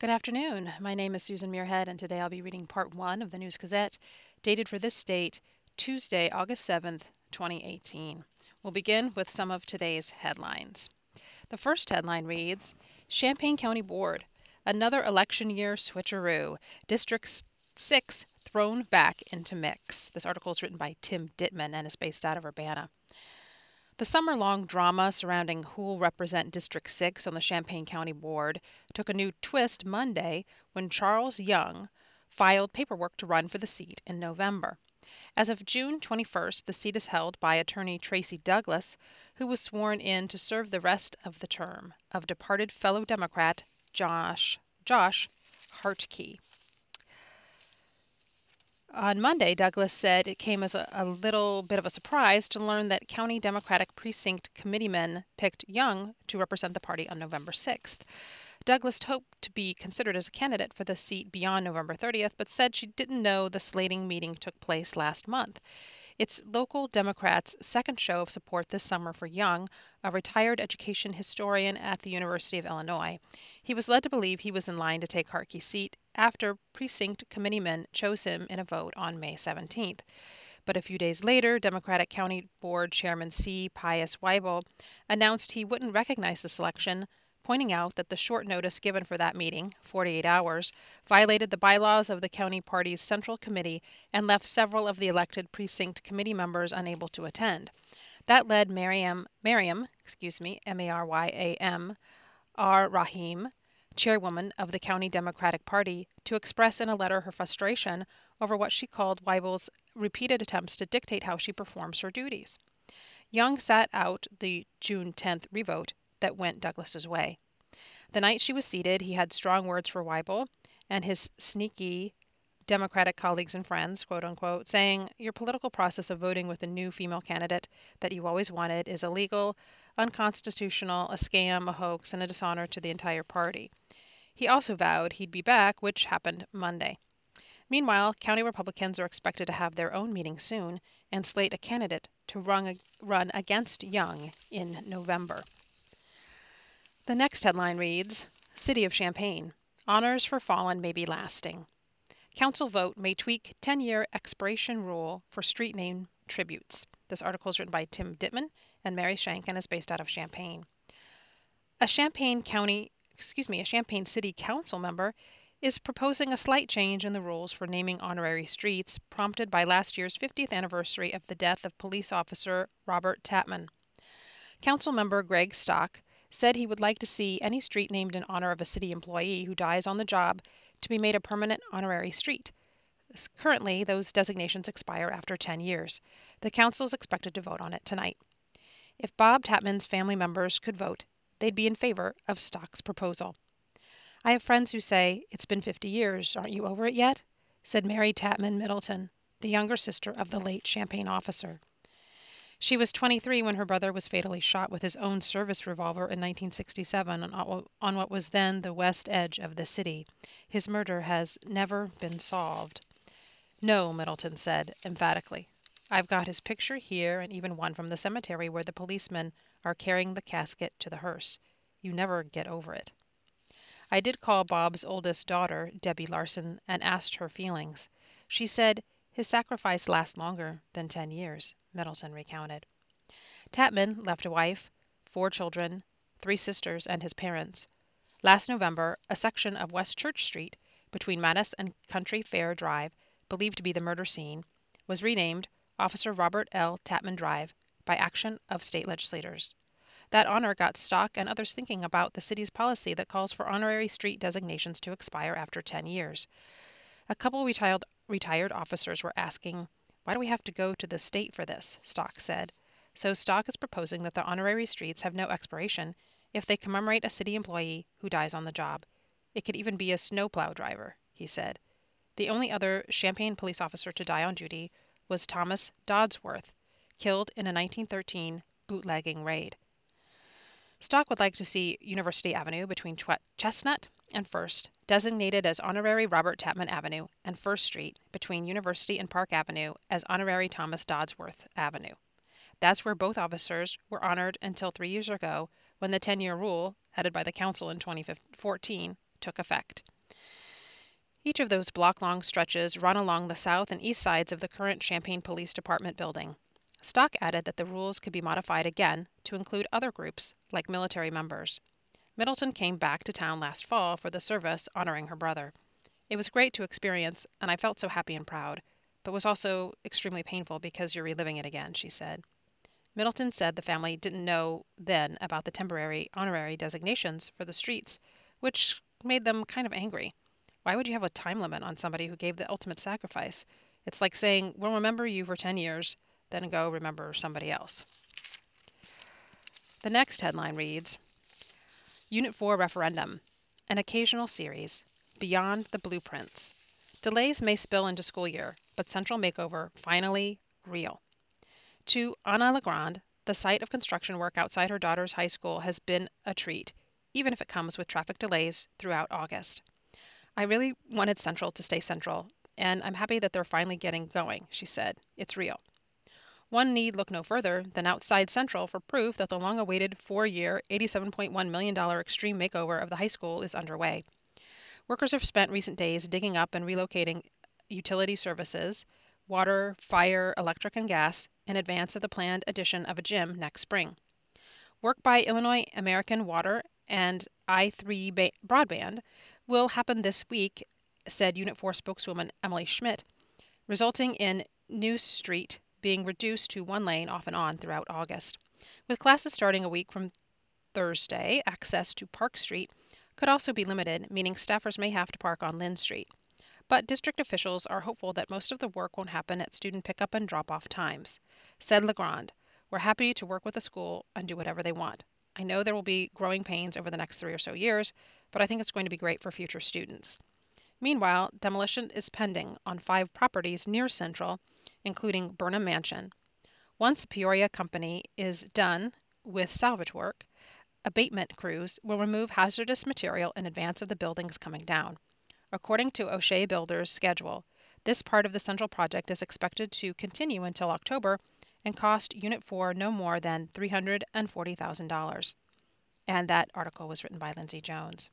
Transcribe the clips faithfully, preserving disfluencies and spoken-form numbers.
Good afternoon. My name is Susan Muirhead, and today I'll be reading part one of the News Gazette, dated for this date, Tuesday, August seventh, twenty eighteen. We'll begin with some of today's headlines. The first headline reads, Champaign County Board, another election year switcheroo. District six thrown back into mix. This article is written by Tim Dittman and is based out of Urbana. The summer-long drama surrounding who'll represent District six on the Champaign County Board took a new twist Monday when Charles Young filed paperwork to run for the seat in November. As of June twenty-first, the seat is held by attorney Tracy Douglas, who was sworn in to serve the rest of the term of departed fellow Democrat Josh, Josh Hartke. On Monday, Douglas said it came as a, a little bit of a surprise to learn that County Democratic Precinct committeemen picked Young to represent the party on November sixth. Douglas hoped to be considered as a candidate for the seat beyond November thirtieth, but said she didn't know the slating meeting took place last month. It's local Democrats' second show of support this summer for Young, a retired education historian at the University of Illinois. He was led to believe he was in line to take Hartke's seat after precinct committeemen chose him in a vote on May seventeenth. But a few days later, Democratic County Board Chairman C. Pius Weibel announced he wouldn't recognize the selection, pointing out that the short notice given for that meeting, forty-eight hours, violated the bylaws of the county party's central committee and left several of the elected precinct committee members unable to attend. That led Maryam, Maryam, excuse me, M A R Y A M, R. Rahim, chairwoman of the County Democratic Party, to express in a letter her frustration over what she called Weibel's repeated attempts to dictate how she performs her duties. Young sat out the June tenth revote that went Douglas's way. The night she was seated, he had strong words for Weibel and his sneaky Democratic colleagues and friends, quote unquote, saying, your political process of voting with a new female candidate that you always wanted is illegal, unconstitutional, a scam, a hoax, and a dishonor to the entire party. He also vowed he'd be back, which happened Monday. Meanwhile, county Republicans are expected to have their own meeting soon and slate a candidate to run, run against Young in November. The next headline reads, City of Champaign, honors for fallen may be lasting. Council vote may tweak ten-year expiration rule for street name tributes. This article is written by Tim Dittman and Mary Shank and is based out of Champaign. A Champaign County, excuse me, a Champaign City Council member is proposing a slight change in the rules for naming honorary streets, prompted by last year's fiftieth anniversary of the death of police officer Robert Tapman. Council member Greg Stock said he would like to see any street named in honor of a city employee who dies on the job to be made a permanent honorary street. Currently, those designations expire after ten years. The council is expected to vote on it tonight. If Bob Tapman's family members could vote, they'd be in favor of Stock's proposal. I have friends who say, it's been fifty years, aren't you over it yet? Said Mary Tapman Middleton, the younger sister of the late Champaign officer. She was twenty-three when her brother was fatally shot with his own service revolver in nineteen sixty-seven on, on what was then the west edge of the city. His murder has never been solved. No, Middleton said emphatically. I've got his picture here and even one from the cemetery where the policemen are carrying the casket to the hearse. You never get over it. I did call Bob's oldest daughter, Debbie Larson, and asked her feelings. She said, his sacrifice lasts longer than ten years, Middleton recounted. Tapman left a wife, four children, three sisters, and his parents. Last November, a section of West Church Street, between Manus and Country Fair Drive, believed to be the murder scene, was renamed Officer Robert L. Tapman Drive by action of state legislators. That honor got Stock and others thinking about the city's policy that calls for honorary street designations to expire after ten years. A couple retired, retired officers were asking, why do we have to go to the state for this? Stock said. So Stock is proposing that the honorary streets have no expiration if they commemorate a city employee who dies on the job. It could even be a snowplow driver, he said. The only other Champaign police officer to die on duty was Thomas Dodsworth, killed in a nineteen thirteen bootlegging raid. Stock would like to see University Avenue between Chestnut and First designated as Honorary Robert Tapman Avenue and First Street between University and Park Avenue as Honorary Thomas Dodsworth Avenue. That's where both officers were honored until three years ago when the ten-year rule, added by the council in twenty fourteen, took effect. Each of those block-long stretches run along the south and east sides of the current Champaign Police Department building. Stock added that the rules could be modified again to include other groups, like military members. Middleton came back to town last fall for the service honoring her brother. It was great to experience, and I felt so happy and proud, but was also extremely painful because you're reliving it again, she said. Middleton said the family didn't know then about the temporary honorary designations for the streets, which made them kind of angry. Why would you have a time limit on somebody who gave the ultimate sacrifice? It's like saying, we'll remember you for ten years, then go remember somebody else. The next headline reads, Unit four Referendum, an occasional series, Beyond the Blueprints. Delays may spill into school year, but central makeover finally real. To Anna Legrand, the site of construction work outside her daughter's high school has been a treat, even if it comes with traffic delays throughout August. I really wanted Central to stay Central, and I'm happy that they're finally getting going, she said. It's real. One need look no further than outside Central for proof that the long-awaited four-year, eighty-seven point one million dollars extreme makeover of the high school is underway. Workers have spent recent days digging up and relocating utility services, water, fire, electric, and gas, in advance of the planned addition of a gym next spring. Work by Illinois American Water and I three ba- Broadband will happen this week, said Unit four spokeswoman Emily Schmidt, resulting in New Street being reduced to one lane off and on throughout August. With classes starting a week from Thursday, access to Park Street could also be limited, meaning staffers may have to park on Lynn Street. But district officials are hopeful that most of the work won't happen at student pickup and drop-off times. Said Legrand, we're happy to work with the school and do whatever they want. I know there will be growing pains over the next three or so years, but I think it's going to be great for future students. Meanwhile, demolition is pending on five properties near Central, including Burnham Mansion. Once a Peoria company is done with salvage work, abatement crews will remove hazardous material in advance of the buildings coming down. According to O'Shea Builders' schedule, this part of the Central project is expected to continue until October and cost Unit four no more than three hundred forty thousand dollars. And that article was written by Lindsay Jones.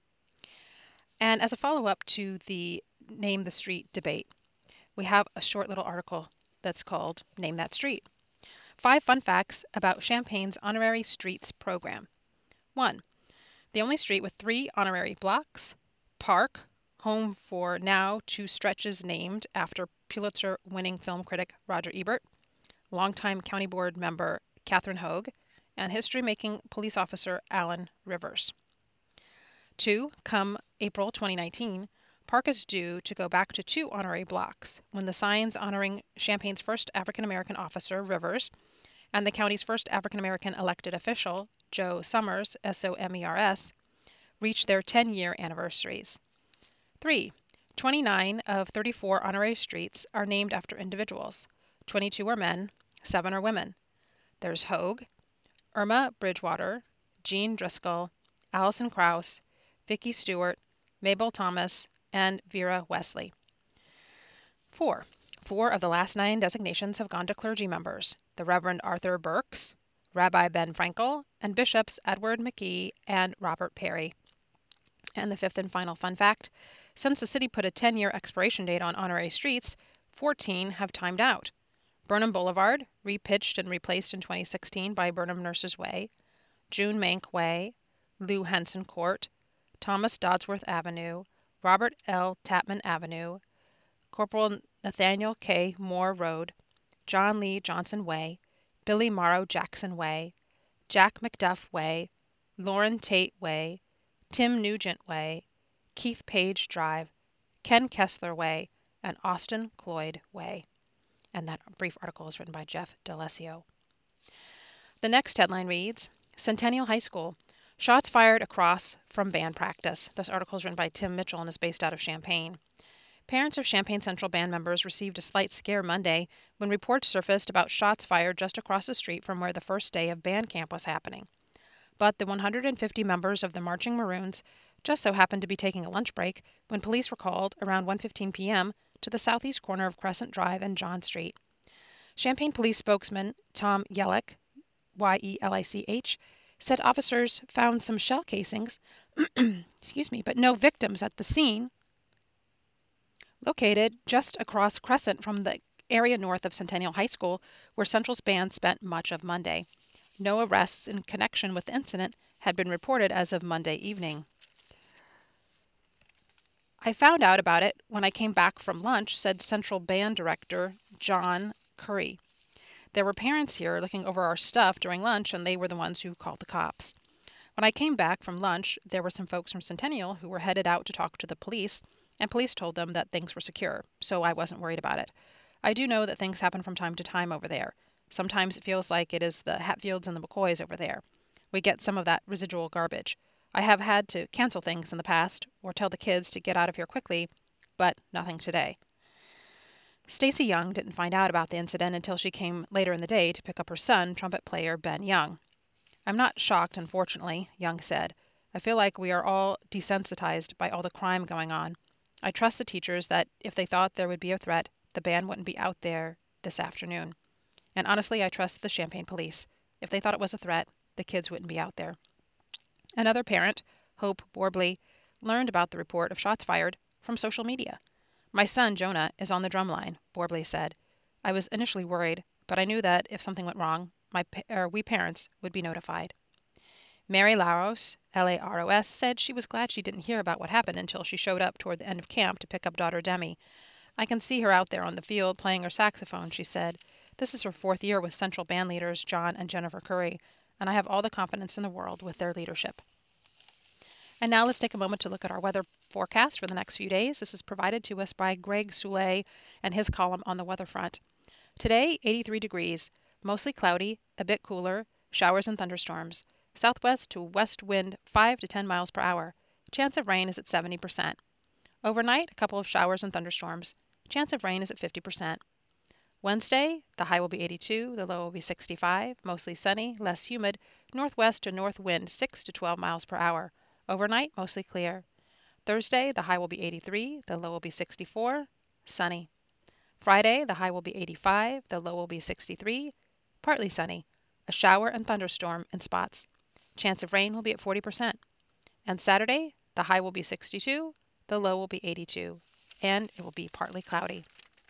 And as a follow-up to the Name the Street debate, we have a short little article that's called Name That Street. Five fun facts about Champaign's Honorary Streets program. One, the only street with three honorary blocks, Park, home for now two stretches named after Pulitzer-winning film critic Roger Ebert, longtime county board member Catherine Hogue, and history-making police officer Alan Rivers. Two, come April twenty nineteen, Park is due to go back to two honorary blocks when the signs honoring Champaign's first African-American officer, Rivers, and the county's first African-American elected official, Joe Summers, S O M E R S, reach their ten-year anniversaries. Three, twenty-nine of thirty-four honorary streets are named after individuals. twenty-two are men, seven are women. There's Hogue, Irma Bridgewater, Jean Driscoll, Allison Krause, Vicki Stewart, Mabel Thomas, and Vera Wesley. Four, four of the last nine designations have gone to clergy members, the Reverend Arthur Burks, Rabbi Ben Frankel, and Bishops Edward McGee and Robert Perry. And the fifth and final fun fact, since the city put a ten-year expiration date on honorary streets, fourteen have timed out. Burnham Boulevard, repitched and replaced in twenty sixteen by Burnham Nurses Way, June Mank Way, Lou Henson Court, Thomas Dodsworth Avenue, Robert L. Tapman Avenue, Corporal Nathaniel K. Moore Road, John Lee Johnson Way, Billy Morrow Jackson Way, Jack McDuff Way, Lauren Tate Way, Tim Nugent Way, Keith Page Drive, Ken Kessler Way, and Austin Cloyd Way. And that brief article is written by Jeff D'Alessio. The next headline reads, Centennial High School, shots fired across from band practice. This article is written by Tim Mitchell and is based out of Champaign. Parents of Champaign Central band members received a slight scare Monday when reports surfaced about shots fired just across the street from where the first day of band camp was happening. But the one hundred fifty members of the Marching Maroons just so happened to be taking a lunch break when police were called around one fifteen p m to the southeast corner of Crescent Drive and John Street. Champaign Police spokesman Tom Yelich, Y E L I C H, said officers found some shell casings, excuse me, but no victims at the scene. Located just across Crescent from the area north of Centennial High School, where Central's band spent much of Monday. No arrests in connection with the incident had been reported as of Monday evening. I found out about it when I came back from lunch, said Central Band Director John Curry. There were parents here looking over our stuff during lunch, and they were the ones who called the cops. When I came back from lunch, there were some folks from Centennial who were headed out to talk to the police, and police told them that things were secure, so I wasn't worried about it. I do know that things happen from time to time over there. Sometimes it feels like it is the Hatfields and the McCoys over there. We get some of that residual garbage. I have had to cancel things in the past or tell the kids to get out of here quickly, but nothing today. Stacy Young didn't find out about the incident until she came later in the day to pick up her son, trumpet player Ben Young. I'm not shocked, unfortunately, Young said. I feel like we are all desensitized by all the crime going on. I trust the teachers that if they thought there would be a threat, the band wouldn't be out there this afternoon. And honestly, I trust the Champaign police. If they thought it was a threat, the kids wouldn't be out there. Another parent, Hope Borbley, learned about the report of shots fired from social media. My son, Jonah, is on the drum line, Borbley said. I was initially worried, but I knew that if something went wrong, my or we parents would be notified. Mary Laros, L A R O S, said she was glad she didn't hear about what happened until she showed up toward the end of camp to pick up daughter Demi. I can see her out there on the field playing her saxophone, she said. This is her fourth year with Central band leaders John and Jennifer Curry, and I have all the confidence in the world with their leadership. And now let's take a moment to look at our weather forecast for the next few days. This is provided to us by Greg Soule and his column on the weather front. Today, eighty-three degrees, mostly cloudy, a bit cooler, showers and thunderstorms. Southwest to west wind five to ten miles per hour. Chance of rain is at seventy percent. Overnight, a couple of showers and thunderstorms. Chance of rain is at fifty percent. Wednesday, the high will be eighty-two, the low will be sixty-five, mostly sunny, less humid, northwest to north wind six to twelve miles per hour. Overnight, mostly clear. Thursday, the high will be eighty-three, the low will be sixty-four, sunny. Friday, the high will be eighty-five, the low will be sixty-three, partly sunny. A shower and thunderstorm in spots. Chance of rain will be at forty percent. And Saturday, the high will be sixty-two, the low will be eighty-two, and it will be partly cloudy.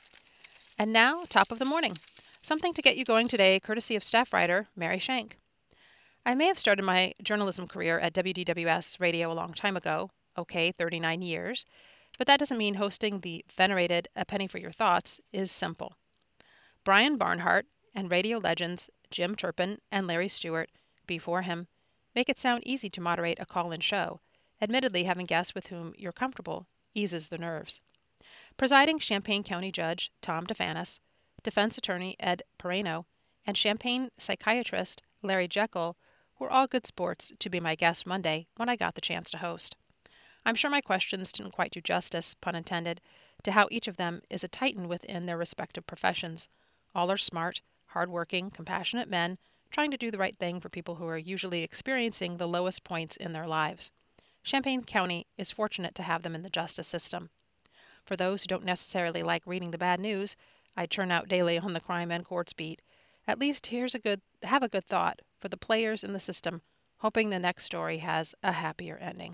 And now, top of the morning. Something to get you going today, courtesy of staff writer Mary Shank. I may have started my journalism career at W D W S Radio a long time ago, okay, thirty-nine years, but that doesn't mean hosting the venerated A Penny for Your Thoughts is simple. Brian Barnhart and radio legends Jim Turpin and Larry Stewart before him make it sound easy to moderate a call-in show. Admittedly, having guests with whom you're comfortable eases the nerves. Presiding Champaign County Judge Tom DeFanis, defense attorney Ed Pereno, and Champaign psychiatrist Larry Jekyll were all good sports to be my guests Monday when I got the chance to host. I'm sure my questions didn't quite do justice, pun intended, to how each of them is a titan within their respective professions. All are smart, hard-working, compassionate men trying to do the right thing for people who are usually experiencing the lowest points in their lives. Champaign County is fortunate to have them in the justice system. For those who don't necessarily like reading the bad news I churn out daily on the crime and courts beat, at least here's a good have a good thought for the players in the system, hoping the next story has a happier ending.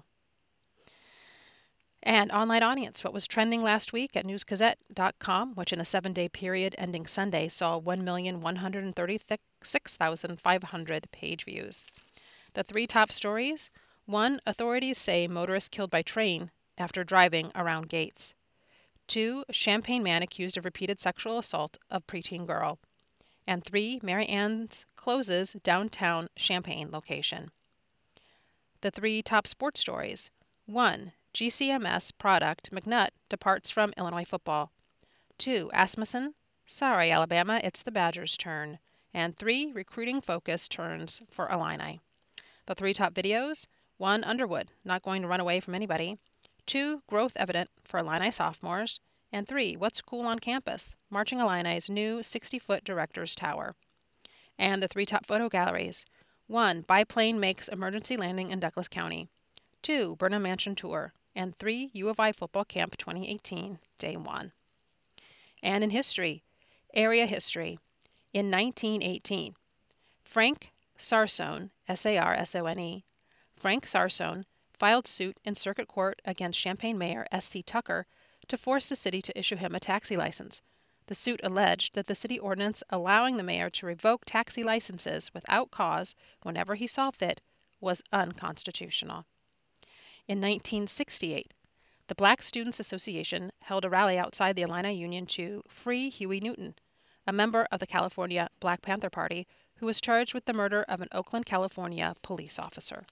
And online audience, what was trending last week at news gazette dot com, which in a seven-day period ending Sunday saw one million one hundred thirty-six thousand five hundred page views. The three top stories: one, authorities say motorist killed by train after driving around gates. Two, Champaign man accused of repeated sexual assault of preteen girl. And three, Mary Ann's closes downtown Champaign location. The three top sports stories. One, G C M S product McNutt departs from Illinois football. Two, Asmussen, sorry Alabama, it's the Badgers' turn. And three, recruiting focus turns for Illini. The three top videos. One, Underwood, not going to run away from anybody. Two, growth evident for Illini sophomores. And three, what's cool on campus? Marching Illini's new sixty-foot director's tower. And the three top photo galleries. One, biplane makes emergency landing in Douglas County. Two, Burnham Mansion tour. And three, U of I football camp twenty eighteen, day one. And in history, area history. In nineteen eighteen, Frank Sarsone, S A R S O N E, Frank Sarsone filed suit in circuit court against Champaign Mayor S C Tucker to force the city to issue him a taxi license. The suit alleged that the city ordinance allowing the mayor to revoke taxi licenses without cause whenever he saw fit was unconstitutional. In nineteen sixty-eight, the Black Students Association held a rally outside the Illini Union to free Huey Newton, a member of the California Black Panther Party who was charged with the murder of an Oakland, California police officer.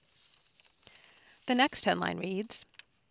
The next headline reads,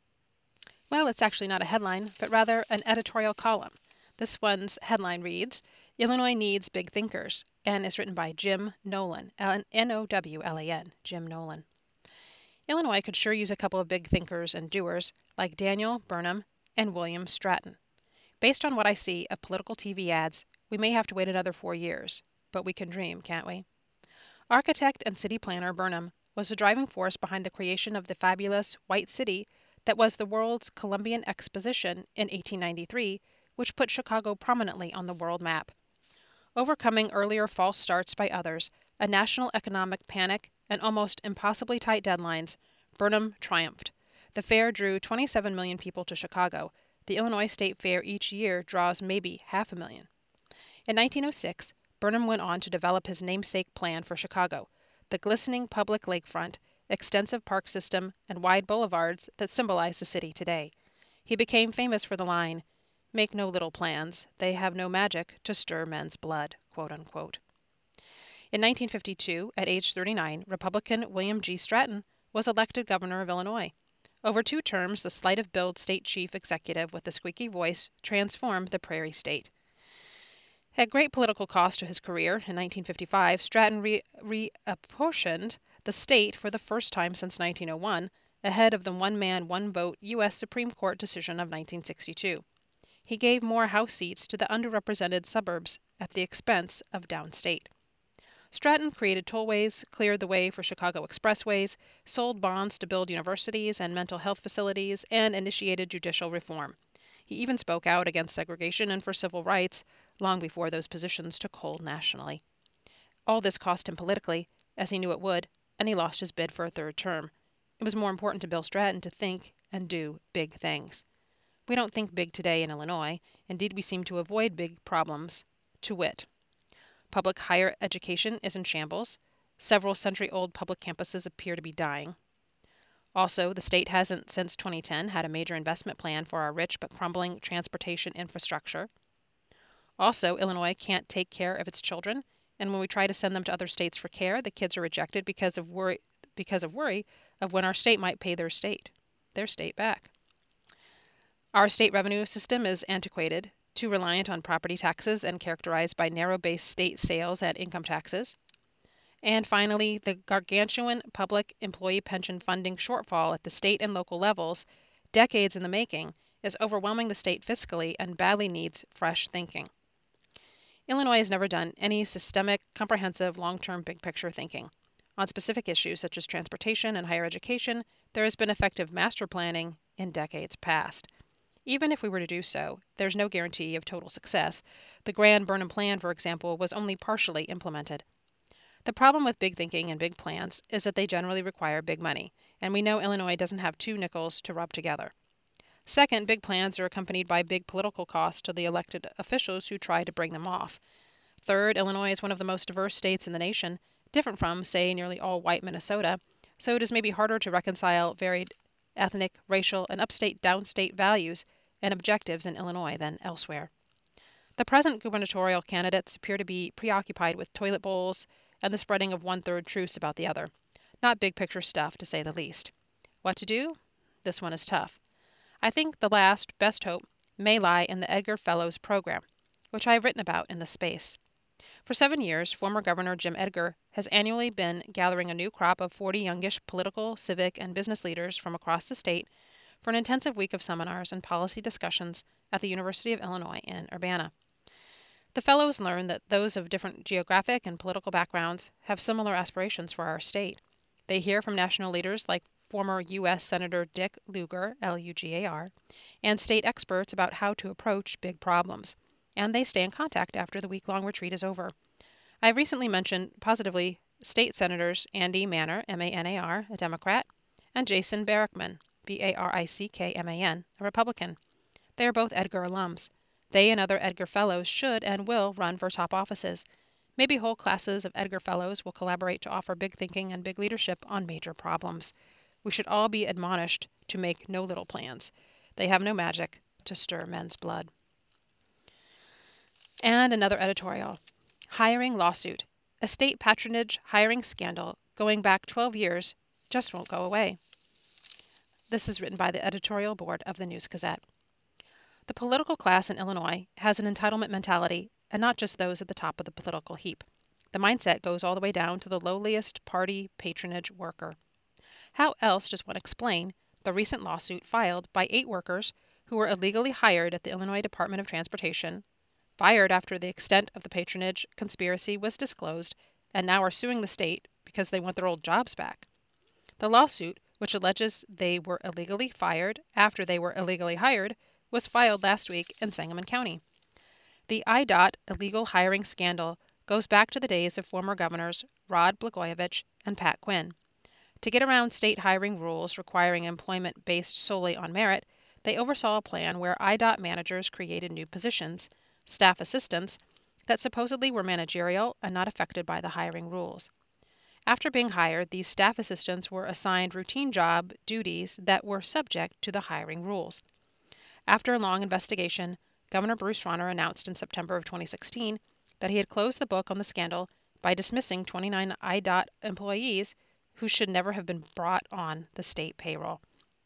well, it's actually not a headline, but rather an editorial column. This one's headline reads, Illinois Needs Big Thinkers, and is written by Jim Nolan, N O W L A N, Jim Nolan. Illinois could sure use a couple of big thinkers and doers like Daniel Burnham and William Stratton. Based on what I see of political T V ads, we may have to wait another four years, but we can dream, can't we? Architect and city planner Burnham was the driving force behind the creation of the fabulous White City that was the world's Columbian Exposition in eighteen ninety-three, which put Chicago prominently on the world map. Overcoming earlier false starts by others, a national economic panic, and almost impossibly tight deadlines, Burnham triumphed. The fair drew twenty-seven million people to Chicago. The Illinois State Fair each year draws maybe half a million. In nineteen oh six, Burnham went on to develop his namesake plan for Chicago, the glistening public lakefront, extensive park system, and wide boulevards that symbolize the city today. He became famous for the line, "Make no little plans, they have no magic to stir men's blood," quote unquote. In nineteen fifty-two, at age thirty-nine, Republican William G. Stratton was elected governor of Illinois. Over two terms, the sleight of build state chief executive with the squeaky voice transformed the prairie state. At great political cost to his career, in nineteen fifty-five, Stratton re- reapportioned the state for the first time since nineteen oh one, ahead of the one-man, one-vote U S Supreme Court decision of nineteen sixty-two. He gave more House seats to the underrepresented suburbs at the expense of downstate. Stratton created tollways, cleared the way for Chicago expressways, sold bonds to build universities and mental health facilities, and initiated judicial reform. He even spoke out against segregation and for civil rights, long before those positions took hold nationally. All this cost him politically, as he knew it would, and he lost his bid for a third term. It was more important to Bill Stratton to think and do big things. We don't think big today in Illinois. Indeed, we seem to avoid big problems, to wit. Public higher education is in shambles. Several century-old public campuses appear to be dying. Also, the state hasn't since twenty ten had a major investment plan for our rich but crumbling transportation infrastructure. Also, Illinois can't take care of its children, and when we try to send them to other states for care, the kids are rejected because of worry because of worry of when our state might pay their state, their state back. Our state revenue system is antiquated, too reliant on property taxes and characterized by narrow-based state sales and income taxes. And finally, the gargantuan public employee pension funding shortfall at the state and local levels, decades in the making, is overwhelming the state fiscally and badly needs fresh thinking. Illinois has never done any systemic, comprehensive, long-term big-picture thinking. On specific issues such as transportation and higher education, there has been effective master planning in decades past. Even if we were to do so, there's no guarantee of total success. The Grand Burnham Plan, for example, was only partially implemented. The problem with big thinking and big plans is that they generally require big money, and we know Illinois doesn't have two nickels to rub together. Second, big plans are accompanied by big political costs to the elected officials who try to bring them off. Third, Illinois is one of the most diverse states in the nation, different from, say, nearly all white Minnesota, so it is maybe harder to reconcile varied ethnic, racial, and upstate downstate values and objectives in Illinois than elsewhere. The present gubernatorial candidates appear to be preoccupied with toilet bowls and the spreading of one-third truths about the other. Not big picture stuff, to say the least. What to do? This one is tough. I think the last, best hope may lie in the Edgar Fellows Program, which I have written about in this space. For seven years, former Governor Jim Edgar has annually been gathering a new crop of forty youngish political, civic, and business leaders from across the state for an intensive week of seminars and policy discussions at the University of Illinois in Urbana. The fellows learn that those of different geographic and political backgrounds have similar aspirations for our state. They hear from national leaders like former U S Senator Dick Lugar, L U G A R, and state experts about how to approach big problems, and they stay in contact after the week-long retreat is over. I have recently mentioned positively state senators Andy Manar, M A N A R, a Democrat, and Jason Barickman, B A R I C K M A N, a Republican. They are both Edgar alums. They and other Edgar Fellows should and will run for top offices. Maybe whole classes of Edgar Fellows will collaborate to offer big thinking and big leadership on major problems. We should all be admonished to make no little plans. They have no magic to stir men's blood. And another editorial. Hiring lawsuit. A state patronage hiring scandal going back twelve years just won't go away. This is written by the editorial board of the News-Gazette. The political class in Illinois has an entitlement mentality, and not just those at the top of the political heap. The mindset goes all the way down to the lowliest party patronage worker. How else does one explain the recent lawsuit filed by eight workers who were illegally hired at the Illinois Department of Transportation, fired after the extent of the patronage conspiracy was disclosed, and now are suing the state because they want their old jobs back? The lawsuit, which alleges they were illegally fired after they were illegally hired, was filed last week in Sangamon County. The I D O T illegal hiring scandal goes back to the days of former governors Rod Blagojevich and Pat Quinn. To get around state hiring rules requiring employment based solely on merit, they oversaw a plan where I D O T managers created new positions, staff assistants, that supposedly were managerial and not affected by the hiring rules. After being hired, these staff assistants were assigned routine job duties that were subject to the hiring rules. After a long investigation, Governor Bruce Rauner announced in September of twenty sixteen that he had closed the book on the scandal by dismissing twenty-nine I D O T employees who should never have been brought on the state payroll.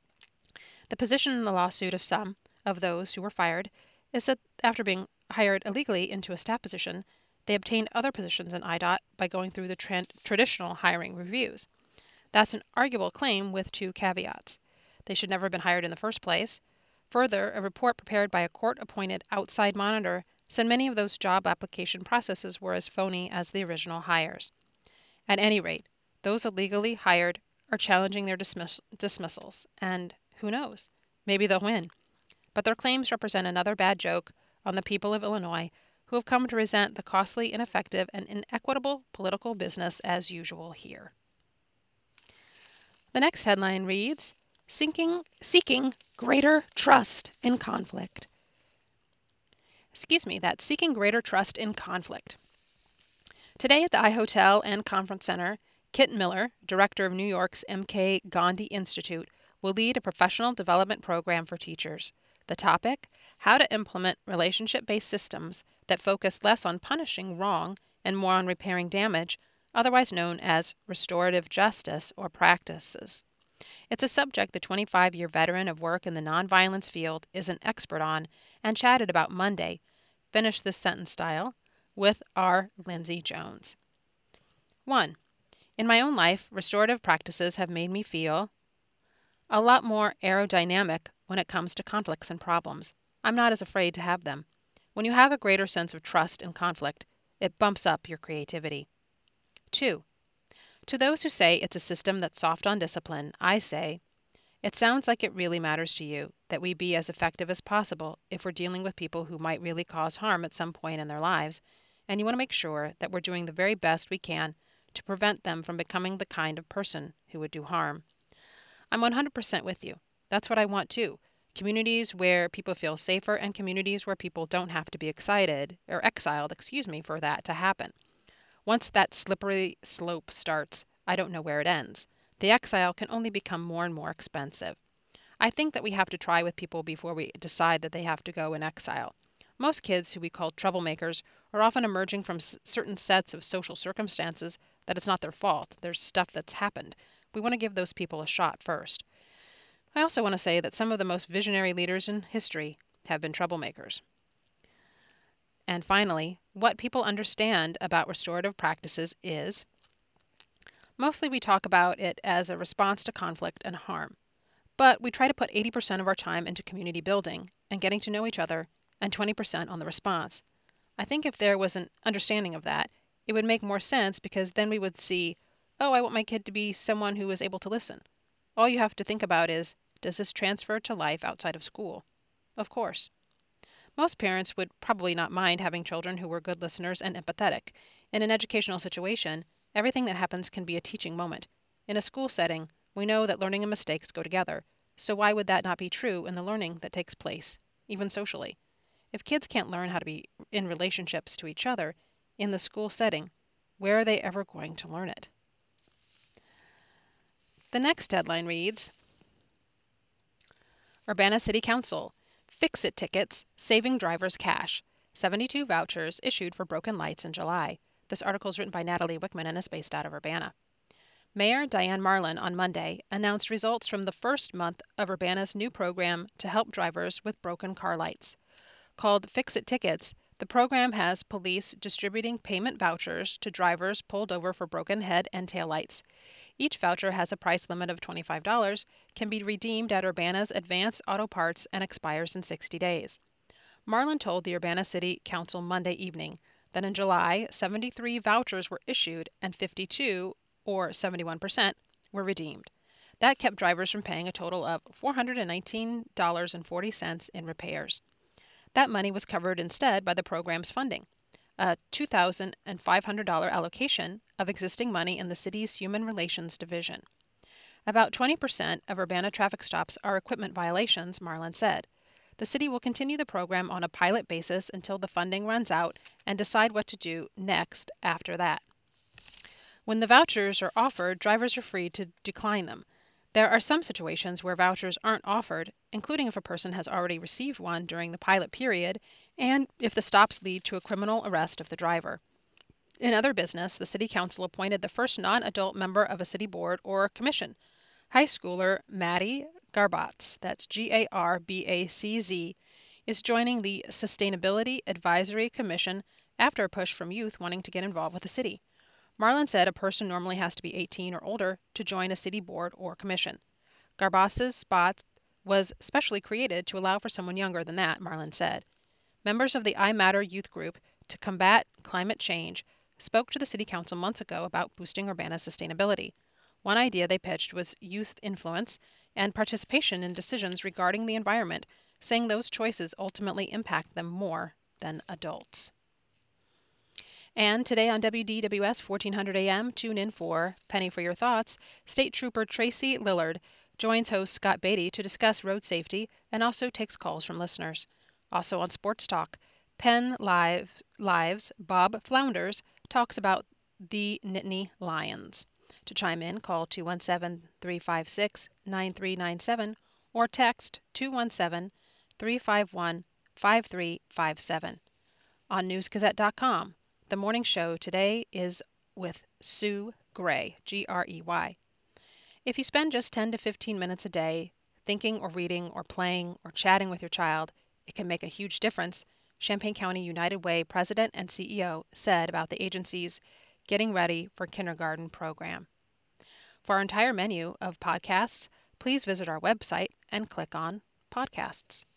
The position in the lawsuit of some of those who were fired is that after being hired illegally into a staff position, they obtained other positions in I D O T by going through the tra- traditional hiring reviews. That's an arguable claim with two caveats. They should never have been hired in the first place. Further, a report prepared by a court-appointed outside monitor said many of those job application processes were as phony as the original hires. At any rate, those illegally hired are challenging their dismiss- dismissals, and who knows, maybe they'll win. But their claims represent another bad joke on the people of Illinois who have come to resent the costly, ineffective, and inequitable political business as usual here. The next headline reads, Seeking, seeking greater trust in conflict. Excuse me, that's seeking greater trust in conflict. Today at the iHotel and Conference Center, Kit Miller, director of New York's M K Gandhi Institute, will lead a professional development program for teachers. The topic, how to implement relationship-based systems that focus less on punishing wrong and more on repairing damage, otherwise known as restorative justice or practices. It's a subject the twenty-five-year veteran of work in the nonviolence field is an expert on and chatted about Monday, finish this sentence style, with our Lindsay Jones. one. In my own life, restorative practices have made me feel a lot more aerodynamic when it comes to conflicts and problems. I'm not as afraid to have them. When you have a greater sense of trust in conflict, it bumps up your creativity. two. To those who say it's a system that's soft on discipline, I say, it sounds like it really matters to you that we be as effective as possible if we're dealing with people who might really cause harm at some point in their lives, and you want to make sure that we're doing the very best we can to prevent them from becoming the kind of person who would do harm. I'm one hundred percent with you. That's what I want too. Communities where people feel safer and communities where people don't have to be excited or exiled, excuse me, for that to happen. Once that slippery slope starts, I don't know where it ends. The exile can only become more and more expensive. I think that we have to try with people before we decide that they have to go in exile. Most kids who we call troublemakers are often emerging from s- certain sets of social circumstances that it's not their fault. There's stuff that's happened. We want to give those people a shot first. I also want to say that some of the most visionary leaders in history have been troublemakers. And finally, what people understand about restorative practices is, mostly we talk about it as a response to conflict and harm, but we try to put eighty percent of our time into community building and getting to know each other and twenty percent on the response. I think if there was an understanding of that, it would make more sense because then we would see, oh, I want my kid to be someone who is able to listen. All you have to think about is, does this transfer to life outside of school? Of course. Most parents would probably not mind having children who were good listeners and empathetic. In an educational situation, everything that happens can be a teaching moment. In a school setting, we know that learning and mistakes go together. So why would that not be true in the learning that takes place even socially. If kids can't learn how to be in relationships to each other in the school setting, where are they ever going to learn it? The next headline reads, Urbana City Council, Fix-It tickets, saving drivers cash. seventy-two vouchers issued for broken lights in July. This article is written by Natalie Wickman and is based out of Urbana. Mayor Diane Marlin on Monday announced results from the first month of Urbana's new program to help drivers with broken car lights. Called Fix-It Tickets, the program has police distributing payment vouchers to drivers pulled over for broken head and tail lights. Each voucher has a price limit of twenty-five dollars, can be redeemed at Urbana's Advance Auto Parts, and expires in sixty days. Marlin told the Urbana City Council Monday evening that in July, seventy-three vouchers were issued and fifty-two, or seventy-one percent, were redeemed. That kept drivers from paying a total of four hundred nineteen dollars and forty cents in repairs. That money was covered instead by the program's funding, a two thousand five hundred dollars allocation of existing money in the city's Human Relations Division. About twenty percent of Urbana traffic stops are equipment violations, Marlin said. The city will continue the program on a pilot basis until the funding runs out and decide what to do next after that. When the vouchers are offered, drivers are free to decline them. There are some situations where vouchers aren't offered, including if a person has already received one during the pilot period and if the stops lead to a criminal arrest of the driver. In other business, the City Council appointed the first non-adult member of a city board or commission. High schooler Maddie Garbacz, that's G A R B A C Z, is joining the Sustainability Advisory Commission after a push from youth wanting to get involved with the city. Marlin said a person normally has to be eighteen or older to join a city board or commission. Garbacz's spot was specially created to allow for someone younger than that, Marlin said. Members of the I Matter youth group to combat climate change spoke to the City Council months ago about boosting Urbana's sustainability. One idea they pitched was youth influence and participation in decisions regarding the environment, saying those choices ultimately impact them more than adults. And today on W D W S fourteen hundred A M, tune in for Penny for Your Thoughts. State Trooper Tracy Lillard joins host Scott Beatty to discuss road safety and also takes calls from listeners. Also on Sports Talk, Penn Live, Live's Bob Flounders talks about the Nittany Lions. To chime in, call two one seven, three five six, nine three nine seven or text two one seven, three five one, five three five seven. On news gazette dot com, the morning show today is with Sue Gray, G R E Y. If you spend just ten to fifteen minutes a day thinking or reading or playing or chatting with your child, it can make a huge difference, Champaign County United Way President and C E O said about the agency's Getting Ready for Kindergarten program. For our entire menu of podcasts, please visit our website and click on Podcasts.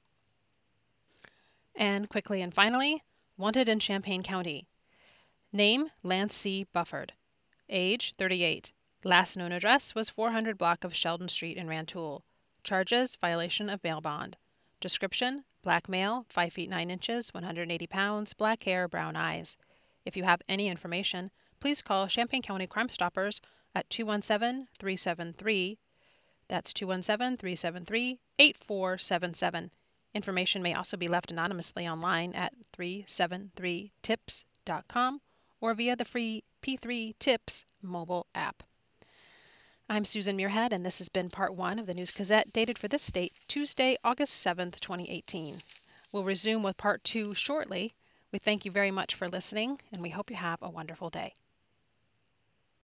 And quickly and finally, wanted in Champaign County. Name, Lance C. Bufford. Age, thirty-eight. Last known address was four hundred block of Sheldon Street in Rantoul. Charges, violation of bail bond. Description, black male, five feet nine inches, one hundred eighty pounds, black hair, brown eyes. If you have any information, please call Champaign County Crime Stoppers at two one seven, three seven three, that's two one seven, three seven three, eight four seven seven. Information may also be left anonymously online at three seven three tips dot com or via the free P three Tips mobile app. I'm Susan Muirhead, and this has been part one of the News Gazette, dated for this date, Tuesday, August seventh, twenty eighteen. We'll resume with part two shortly. We thank you very much for listening, and we hope you have a wonderful day.